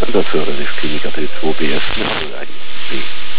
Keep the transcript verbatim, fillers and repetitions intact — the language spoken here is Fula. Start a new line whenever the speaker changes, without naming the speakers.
Das wäre das Klinika T zwei B F, ja, B.